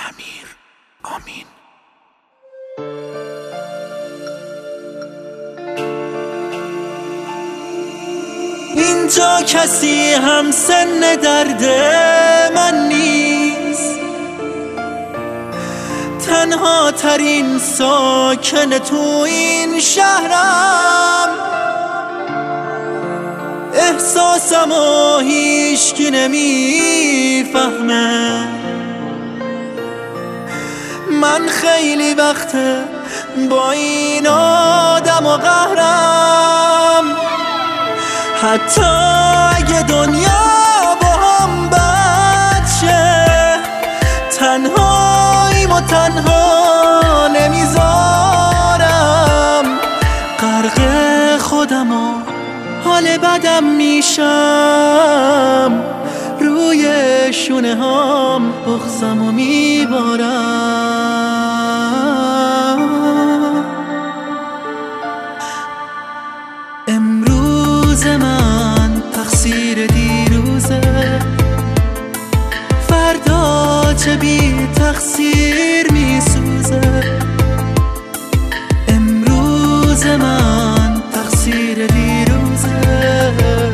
امیر آمین. اینجا کسی هم سن درد من نیست، تنها ترین ساکن تو این شهرم، احساسمو هیچکی نمیفهمه، من خیلی وقته با این آدم و قهرم، حتی اگه دنیا با هم بد شه، تنهاییم و تنها نمیذارم، غرق خودم و حال بدم میشم، روی شونه هام بغضم و میبارم. امروز من تقصیر دیروزه، فردا چه بی تقصیر میسوزه. امروز من تقصیر دیروزه،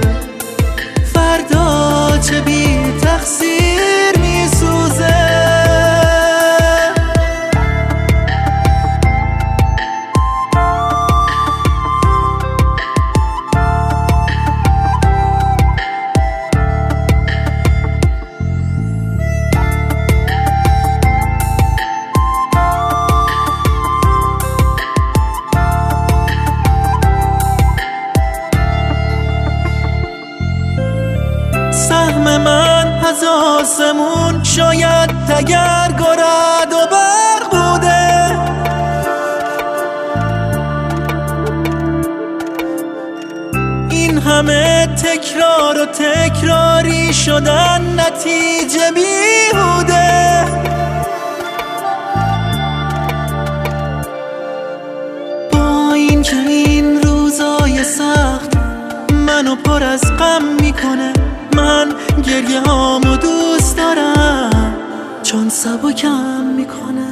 فردا چه بی تقصیر میسوزه. سهم من از آسمون شاید تگرگ و رعد و برق بوده، این همه تکرار و تکراری شدن نتیجه بیهوده. با این که این روزای سخت منو پر از غم میکنه، من گریه هامو دوست دارم چون سبکم میکنه.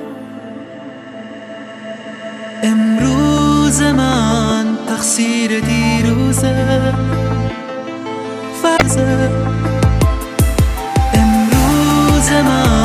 امروز من تقصیر دیروزه، فرضه امروز من